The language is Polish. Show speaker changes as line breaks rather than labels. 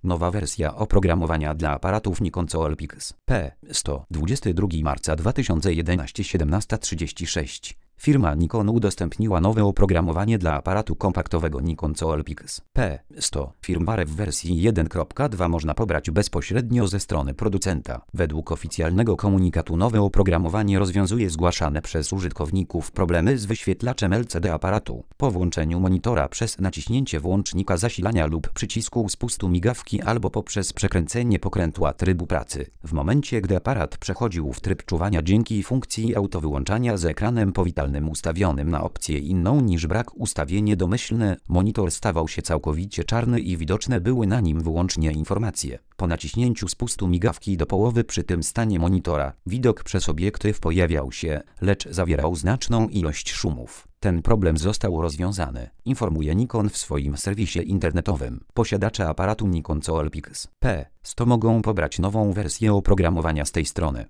Nowa wersja oprogramowania dla aparatów Nikon Coolpix P100 22 marca 2011 17:36. Firma Nikon udostępniła nowe oprogramowanie dla aparatu kompaktowego Nikon Coolpix P100. Firmware w wersji 1.2 można pobrać bezpośrednio ze strony producenta. Według oficjalnego komunikatu nowe oprogramowanie rozwiązuje zgłaszane przez użytkowników problemy z wyświetlaczem LCD aparatu. Po włączeniu monitora przez naciśnięcie włącznika zasilania lub przycisku spustu migawki albo poprzez przekręcenie pokrętła trybu pracy. W momencie, gdy aparat przechodził w tryb czuwania dzięki funkcji autowyłączania z ekranem powitalnym ustawionym na opcję inną niż brak ustawienie domyślne, monitor stawał się całkowicie czarny i widoczne były na nim wyłącznie informacje. Po naciśnięciu spustu migawki do połowy przy tym stanie monitora, widok przez obiektyw pojawiał się, lecz zawierał znaczną ilość szumów. Ten problem został rozwiązany, informuje Nikon w swoim serwisie internetowym. Posiadacze aparatu Nikon Coolpix P100 mogą pobrać nową wersję oprogramowania z tej strony.